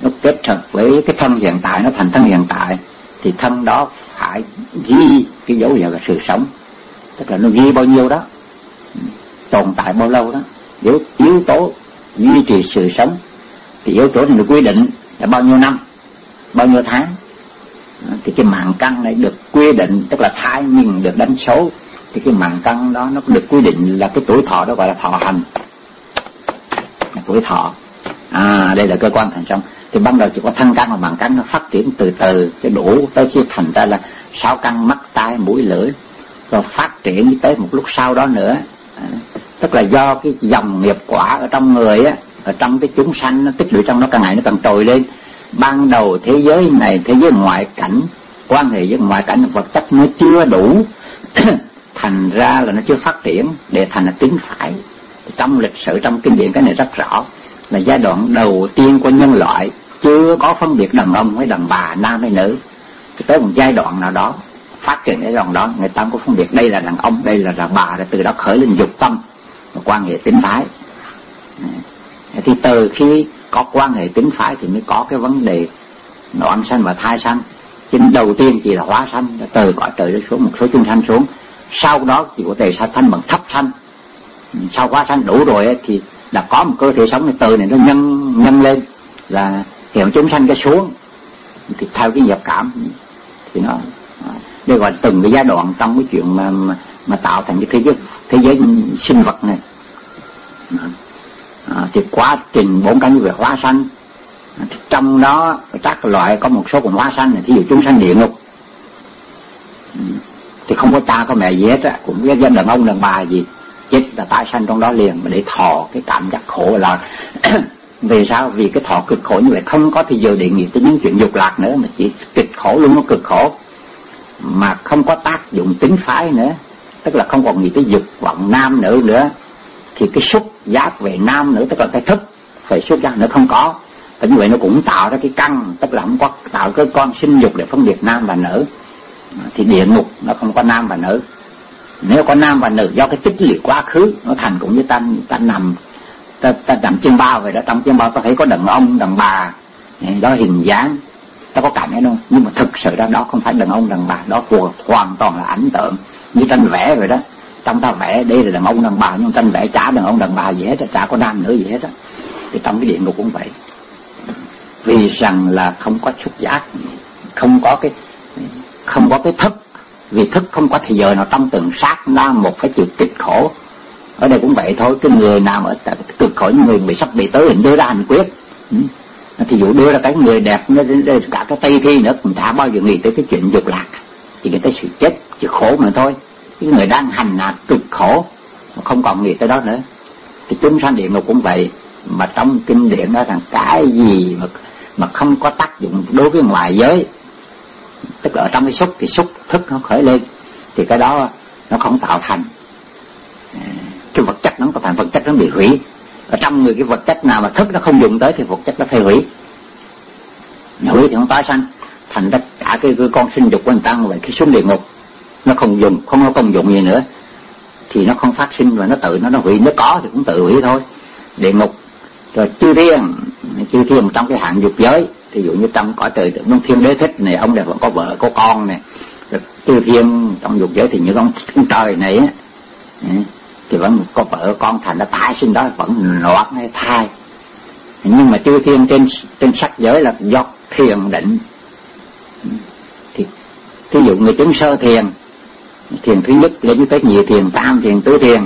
nó kết hợp với cái thân hiện tại, nó thành thân hiện tại, thì thân đó phải ghi cái dấu hiệu là sự sống, tức là nó ghi bao nhiêu đó, tồn tại bao lâu đó, yếu, yếu tố duy trì sự sống. Thì yếu tố này được quy định là bao nhiêu năm, bao nhiêu tháng. Thì cái mạng căn này được quy định, tức là thai mình được đánh số, thì cái mạng căn đó nó được quy định là cái tuổi thọ, đó gọi là thọ hành, là tuổi thọ. À, đây là cơ quan thành sống. Thì ban đầu chỉ có thân căn và mạng căn, nó phát triển từ từ cho đủ tới khi thành ra là sáu căn mắt tai mũi lưỡi, rồi phát triển tới một lúc sau đó nữa. À, tức là do cái dòng nghiệp quả ở trong người á, ở trong cái chúng sanh nó tích lũy trong nó càng ngày nó càng trồi lên. Ban đầu thế giới này, thế giới ngoại cảnh, quan hệ với ngoại cảnh vật chất nó chưa đủ thành ra là nó chưa phát triển để thành là tính phải. Trong lịch sử, trong kinh điển cái này rất rõ, là giai đoạn đầu tiên của nhân loại chưa có phân biệt đàn ông với đàn bà, nam hay nữ. Tới một giai đoạn nào đó phát triển cái đoạn đó, người ta có phân biệt đây là đàn ông, đây là đàn bà, rồi từ đó khởi lên dục tâm và quan hệ tính phái. Thì từ khi có quan hệ tính phái thì mới có cái vấn đề noãn sanh và thai sanh. Chứ đầu tiên chỉ là hóa sanh, từ cõi trời xuống một số chúng sanh xuống, sau đó chỉ có thể sanh bằng thấp sanh. Sau hóa sanh đủ rồi thì là có một cơ thể sống này, từ này nó nhân nhân lên là hiện chúng sanh cái xuống, thì theo cái nghiệp cảm thì nó đây gọi là từng cái giai đoạn trong cái chuyện mà mà, mà tạo thành cái thế giới thế giới sinh vật này. À, thì quá trình bốn cái như về hóa sanh, thì trong đó các loại có một số còn hóa sanh này, thí dụ chúng sanh địa ngục thì không có cha có mẹ gì hết á, cũng biết dân đàn ông đàn bà gì, chết là tái sanh trong đó liền, mà để thọ cái cảm giác khổ là vì sao? Vì cái thọ cực khổ như vậy không có thì giờ để nghĩ tới những chuyện dục lạc nữa, mà chỉ cực khổ luôn, nó cực khổ mà không có tác dụng tính phái nữa, tức là không còn nghĩ tới dục vọng nam nữ nữa. Thì cái xúc giác về nam nữ, tức là cái thức phải xúc giác nữa không có, và như vậy nó cũng tạo ra cái căn, tức là không có tạo cái con sinh dục để phân biệt nam và nữ. Thì địa ngục nó không có nam và nữ. Nếu có nam và nữ do cái tích lũy quá khứ, nó thành cũng như ta ta nằm ta, ta nằm trên bao vậy đó. Trong trên bao ta thấy có đàn ông đàn bà đó, hình dáng ta có cảm thấy không, nhưng mà thực sự đó đó không phải đàn ông đàn bà, đó hoàn toàn là ảnh tượng như tranh vẽ vậy đó. Trong ta vẽ đây là đàn ông đàn bà, nhưng tranh vẽ chả đàn ông đàn bà gì hết, chả có nam nữ gì hết á. Thì trong cái địa ngục cũng vậy, vì rằng là không có xúc giác, không có cái không có cái thức, vì thức không có thời giờ nào trong từng sát na một phải chịu cực khổ. Ở đây cũng vậy thôi, cái người nào ở cực khổ, những người bị sắp bị tới hình đưa ra hành quyết, thì dụ đưa ra cái người đẹp cả cái tây thi nữa cũng chả bao giờ nghĩ tới cái chuyện dục lạc, chỉ nghĩ tới sự chết, sự khổ mà thôi. Cái người đang hành hạ cực khổ không còn nghĩ tới đó nữa. Thì chúng sanh địa ngục cũng vậy, mà trong kinh điển nói rằng cái gì mà mà không có tác dụng đối với ngoại giới, tức là ở trong cái xúc thì xúc thức nó khởi lên, thì cái đó nó không tạo thành cái vật chất, nó không tạo thành vật chất, nó bị hủy. Ở trong người cái vật chất nào mà thức nó không dùng tới thì vật chất nó phải hủy, hủy thì không tái sanh. Thành ra cả cái, cái con sinh dục của người ta vậy, khi xuống địa ngục nó không dùng, không có công dụng gì nữa thì nó không phát sinh, và nó tự nó nó hủy, nó có thì cũng tự hủy thôi. Địa ngục rồi chư thiên, chư thiên trong cái hạng dục giới, ví dụ như trong cõi trời Đông Thiên Đế Thích này, ông này vẫn có vợ có con này. Rồi chư thiên trong dục giới thì những ông, ông trời này á thì vẫn có vợ con, thành ra tái sinh đó vẫn loạn hay thai. Nhưng mà chư thiên trên trên sắc giới là do thiền định. Thì ví dụ người chứng sơ thiền, thiền thứ nhất lên tới nhị thiền, tam thiền, tứ thiền,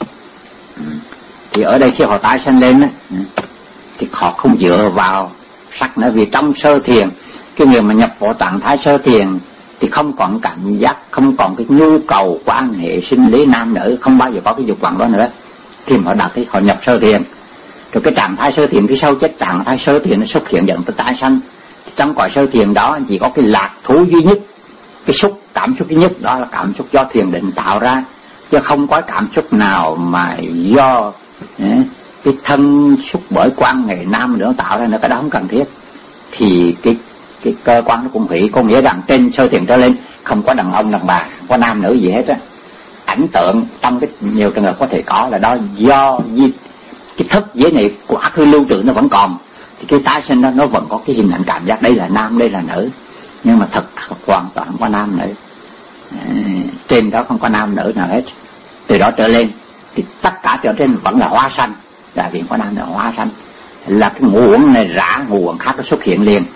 thì ở đây khi họ tái sanh lên á, thì họ không dựa vào sắc nữa, vì trong sơ thiền, cái người mà nhập vào trạng thái sơ thiền thì không còn cảm giác, không còn cái nhu cầu quan hệ sinh lý nam nữ, không bao giờ có cái dục vọng đó nữa. Thì họ đạt cái họ nhập sơ thiền, rồi cái trạng thái sơ thiền, cái sau chết trạng thái sơ thiền nó xuất hiện dẫn tới tái sanh. Trong cõi sơ thiền đó chỉ có cái lạc thú duy nhất, cái xúc cảm xúc duy nhất đó là cảm xúc do thiền định tạo ra, chứ không có cảm xúc nào mà do cái thân xúc bởi quan hệ nam nữa tạo ra nữa, cái đó không cần thiết. Thì cái cái cơ quan nó cũng hủy, có nghĩa rằng trên sơ thiền trở lên không có đàn ông đàn bà, không có nam nữ gì hết á. Ảnh tượng trong cái nhiều trường hợp có thể có là đó do cái thức giới này quả khứ lưu trữ nó vẫn còn, thì cái tái sinh đó nó vẫn có cái hình ảnh cảm giác đây là nam, đây là nữ, nhưng mà thật, thật hoàn toàn không có nam nữ. À, trên đó không có nam nữ nào hết. Từ đó trở lên thì tất cả trở trên vẫn là hóa sanh, đại viện có nam là hóa sanh, là cái ngũ uẩn này rã, ngũ uẩn khác nó xuất hiện liền.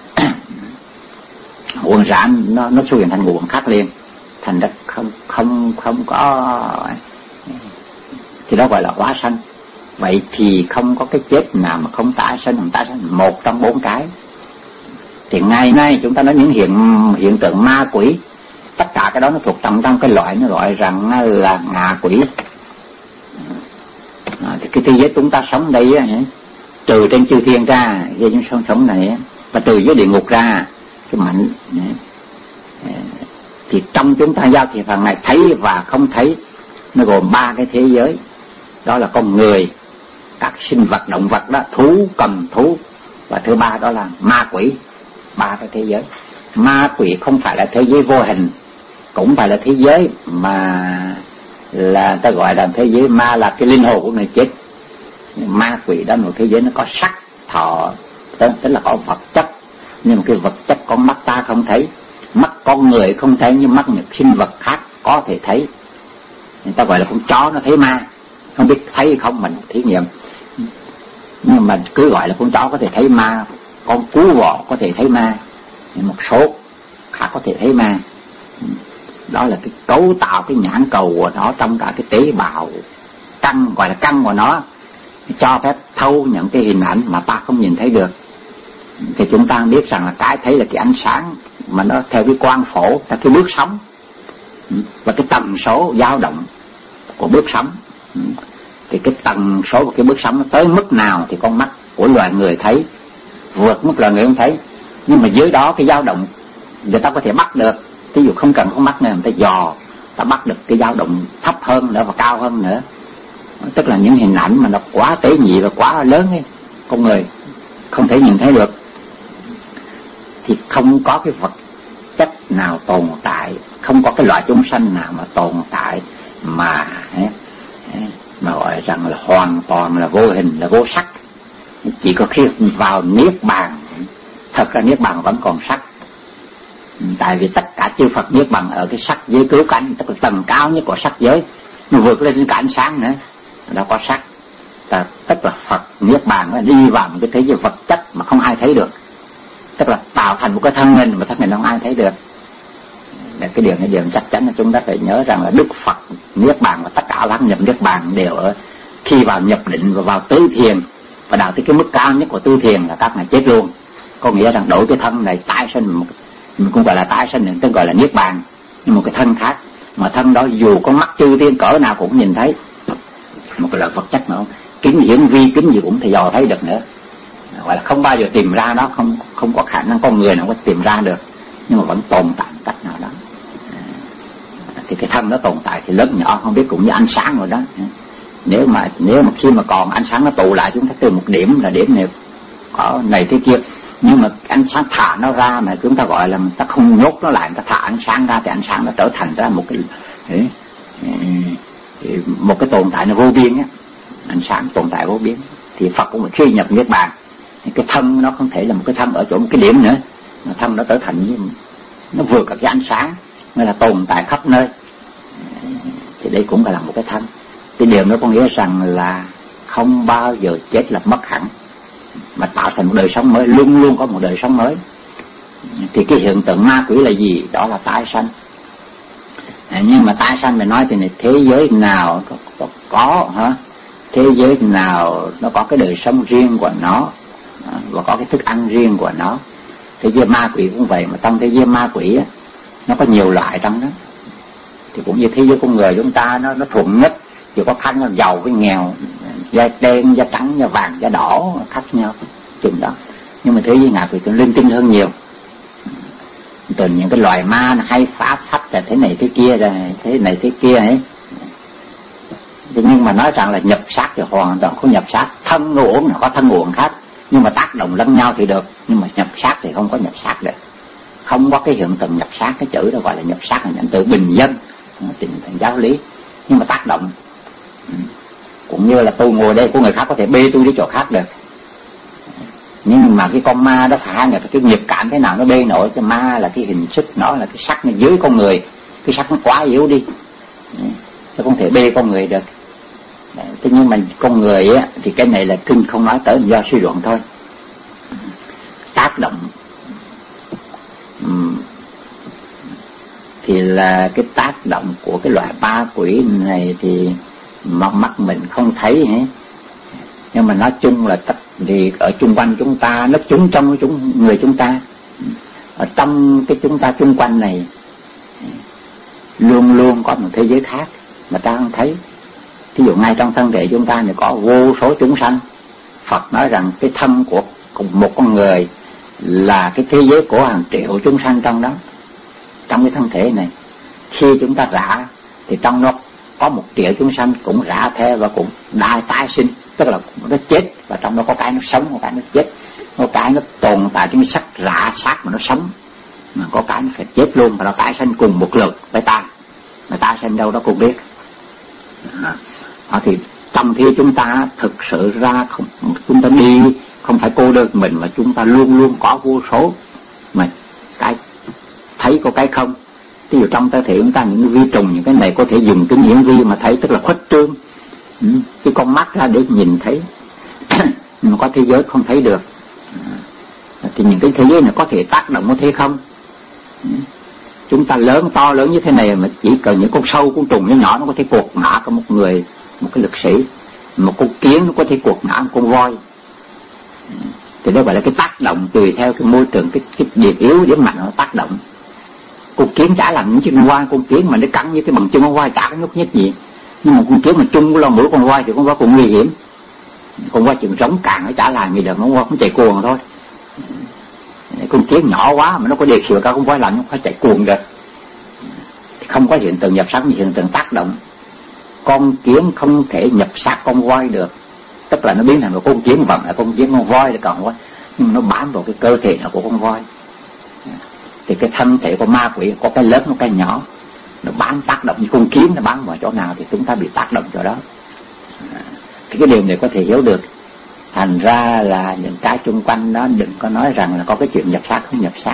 Ngũ uẩn rã nó nó xuất hiện thành ngũ uẩn khác liền, thành đất không không không có, thì đó gọi là hóa sanh. Vậy thì không có cái chết nào mà không tái sinh, không tái sinh, một trong bốn cái. Thì ngày nay chúng ta nói những hiện hiện tượng ma quỷ, tất cả cái đó nó thuộc trong trong cái loại nó gọi rằng là ngạ quỷ. À, thì cái thế giới chúng ta sống đây á, trừ trên chư thiên ra, về những sống sống này, và trừ dưới địa ngục ra, cái mạnh, thì trong chúng ta giao thì phần này thấy và không thấy, nó gồm ba cái thế giới. Đó là con người, các sinh vật động vật đó, thú, cầm thú, và thứ ba đó là ma quỷ. Ba cái thế giới. Ma quỷ không phải là thế giới vô hình, cũng phải là thế giới mà là ta gọi là thế giới ma, là cái linh hồn của người chết. Ma quỷ đó là một thế giới nó có sắc thọ, tức là có vật chất, nhưng mà cái vật chất con mắt ta không thấy, mắt con người không thấy, nhưng mắt những sinh vật khác có thể thấy. Người ta gọi là con chó nó thấy ma, không biết thấy hay không, mình thí nghiệm, nhưng mà cứ gọi là con chó có thể thấy ma, con cú bò có thể thấy ma, một số khác có thể thấy ma. Đó là cái cấu tạo, cái nhãn cầu của nó trong cả cái tế bào căn, gọi là căn của nó, cho phép thâu những cái hình ảnh mà ta không nhìn thấy được. Thì chúng ta biết rằng là cái thấy là cái ánh sáng mà nó theo cái quang phổ, theo cái bước sóng, và cái tần số dao động của bước sóng. Thì cái tần số của cái bước sóng nó tới mức nào thì con mắt của loài người thấy, vượt mức loài người không thấy. Nhưng mà dưới đó cái dao động người ta có thể bắt được. Ví dụ không cần con mắt nữa, người ta dò, ta bắt được cái dao động thấp hơn nữa và cao hơn nữa. Tức là những hình ảnh mà nó quá tế nhị và quá lớn ấy, con người không thể nhìn thấy được. Thì không có cái vật chất nào tồn tại, không có cái loại chúng sanh nào mà tồn tại mà mà gọi rằng là hoàn toàn là vô hình, là vô sắc. Chỉ có khi vào niết bàn, thật ra niết bàn vẫn còn sắc. Tại vì tất cả chư Phật niết bàn ở cái sắc giới cứu cánh, tức là tầng cao nhất của sắc giới, nó vượt lên cả ánh sáng nữa, đó có sắc. Ta, tức là Phật niết bàn nó đi vào một cái thế giới vật chất mà không ai thấy được, tức là tạo thành một cái thân hình mà thân hình không ai thấy được. Để cái điều này điều chắc chắn là chúng ta phải nhớ rằng là Đức Phật niết bàn và tất cả lắng nhập niết bàn đều ở khi vào nhập định và vào tứ thiền, và đạt tới cái mức cao nhất của tứ thiền là các ngài chết luôn. Có nghĩa rằng đổi cái thân này tái sinh, một, mình cũng gọi là tái sinh, tức gọi là niết bàn, nhưng một cái thân khác, mà thân đó dù có mắt chư thiên cỡ nào cũng nhìn thấy, một cái loại vật chất nữa, kính hiển vi kính gì cũng thì dò thấy được nữa, gọi là không bao giờ tìm ra đó, không không có khả năng con người nào có tìm ra được, nhưng mà vẫn tồn tại một cách nào đó. Thì cái thân nó tồn tại thì lớn nhỏ không biết, cũng như ánh sáng rồi đó. Nếu mà nếu mà khi mà còn ánh sáng nó tụ lại, chúng ta từ một điểm là điểm này có này thế kia, nhưng mà ánh sáng thả nó ra mà chúng ta gọi là người ta không nhốt nó lại, người ta thả ánh sáng ra thì ánh sáng nó trở thành ra một cái một cái tồn tại nó vô biên á, ánh sáng tồn tại vô biên. Thì Phật cũng khi nhập niết bàn, cái thân nó không thể là một cái thân ở chỗ một cái điểm nữa, mà thân nó trở thành như nó vượt cả cái ánh sáng, nó là tồn tại khắp nơi. Thì đây cũng là một cái thân. Cái điều đó có nghĩa rằng là không bao giờ chết là mất hẳn, mà tạo thành một đời sống mới, luôn luôn có một đời sống mới. Thì cái hiện tượng ma quỷ là gì? Đó là tái sanh. À, nhưng mà tái sanh mình nói thì này, thế giới nào có, có, có hả? Thế giới nào nó có cái đời sống riêng của nó, và có cái thức ăn riêng của nó. Thế giới ma quỷ cũng vậy, mà trong thế giới ma quỷ á, nó có nhiều loại trong đó. Thì cũng như thế giới con người chúng ta nó nó thuận nhất, chỉ có khác nhau giàu với nghèo, da đen, da trắng, da vàng, da đỏ khác nhau chừng đó. Nhưng mà thế giới ngạ quỷ nó linh tinh hơn nhiều. Từ những cái loài ma nó hay phá phách là thế này thế kia, rồi thế này thế kia ấy. Thì nhưng mà nói rằng là nhập sát thì hoàn toàn không nhập sát. Thân uổng là có thân uổng khác, nhưng mà tác động lẫn nhau thì được. Nhưng mà nhập sát thì không có nhập sát được. Không có cái hiện tượng nhập sát, cái chữ đó gọi là nhập sát là nhận từ bình dân, tình thành giáo lý. Nhưng mà tác động, cũng như là tôi ngồi đây của người khác có thể bê tôi đi chỗ khác được. Nhưng mà cái con ma đó phải là cái nghiệp cảm thế nào nó bê nổi, cái ma là cái hình thức, nó là cái sắc nó dưới con người, cái sắc nó quá yếu đi, nó không thể bê con người được. Thế nhưng mà con người á thì cái này là kinh không nói tới, do suy luận thôi. Tác động uhm, thì là cái tác động của cái loại ma quỷ này thì mắt mắt mình không thấy hết, nhưng mà nói chung là tất thì ở chung quanh chúng ta, nó chúng trong chúng người chúng ta, ở trong cái chúng ta chung quanh này luôn luôn có một thế giới khác mà ta không thấy. Ví dụ ngay trong thân thể chúng ta này có vô số chúng sanh. Phật nói rằng cái thân của một con người là cái thế giới của hàng triệu chúng sanh trong đó, trong cái thân thể này. Khi chúng ta rã thì trong nó có một triệu chúng sanh cũng rã theo và cũng đại tái sinh, tức là nó chết và trong đó có cái nó sống, có cái nó chết, có cái nó tồn tại trong cái sắc rã xác mà nó sống, mà có cái nó phải chết luôn và nó tái sinh cùng một lượt với ta, mà ta sinh đâu đó cũng biết. À, thì trong khi chúng ta thực sự ra không, chúng ta đi không phải cô đơn mình, mà chúng ta luôn luôn có vô số mà cái thấy có cái không. Ví dụ trong cơ thể chúng ta những vi trùng, những cái này có thể dùng kính hiển vi mà thấy, tức là khuếch trương ừ, cái con mắt ra để nhìn thấy nhưng mà có thế giới không thấy được. À, thì những cái thế giới này có thể tác động có thế không? Ừ. Chúng ta lớn to lớn như thế này mà chỉ cần những con sâu, con trùng nhỏ nhỏ nó có thể quật ngã cả một người, một cái lực sĩ. Một con kiến nó có thể quật ngã một con voi. Thì đó gọi là cái tác động tùy theo cái môi trường, cái, cái điểm yếu điểm mạnh nó tác động. Con kiến chả làm những chuyện voi, con kiến mà nó cắn như cái bằng chân con voi chả có nhúc nhích gì. Nhưng mà con kiến mà chung với lông mũi con voi thì con voi cũng nguy hiểm. Con voi chừng sống càng nó chả làm gì được, con voi cũng chạy cuồng thôi. Con kiến nhỏ quá mà nó có đề khỉu cả con voi làm nó phải chạy cuồng được. Không có hiện tượng nhập xác, mà hiện tượng tác động. Con kiến không thể nhập xác con voi được, tức là nó biến thành một con kiến vẫn là con kiến, con voi là còn voi, nhưng nó bám vào cái cơ thể nào của con voi. Thì cái thân thể của ma quỷ có cái lớn, có cái nhỏ, nó bám tác động như con kiến, nó bám vào chỗ nào thì chúng ta bị tác động chỗ đó. Thì cái điều này có thể hiểu được. Thành ra là những cái chung quanh đó đừng có nói rằng là có cái chuyện nhập xác không nhập xác.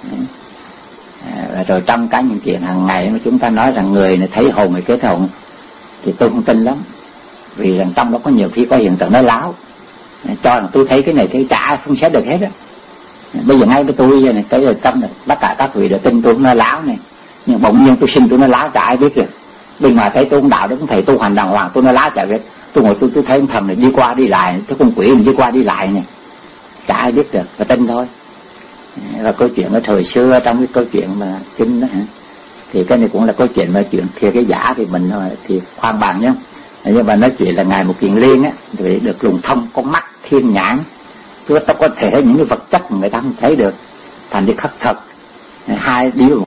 À, rồi trong cái những chuyện hàng ngày mà chúng ta nói rằng người này thấy hồn, người kia thấy hồn, thì tôi không tin lắm. Vì rằng trong đó có nhiều khi có hiện tượng nói láo, cho rằng tôi thấy cái này thì chả ai phân xét được hết á. Bây giờ ngay với tôi giờ này, tới giờ tâm này, tất cả các vị đều tin tôi không nói láo này, nhưng bỗng nhiên tôi xin tôi nói láo chả ai biết được. Bên ngoài thấy tôi không đạo đức, không thầy tu hành đàng hoàng, tôi nói láo chả biết. Tôi ngồi tôi tôi thấy ông thần này đi qua đi lại, cái con quỷ này đi qua đi lại này, chả ai biết được, và tin thôi. Và câu chuyện ở thời xưa trong cái câu chuyện mà kinh đó hả, thì cái này cũng là câu chuyện mà chuyện kia cái giả thì mình thì khoan bằng nhá. Nhưng mà nói chuyện là ngài Một Kiền Liên á, thì được lùng thông con mắt thiên nhãn, chúng ta có thể thấy những cái vật chất mà người ta không thấy được, thành đi khắc thật hai điều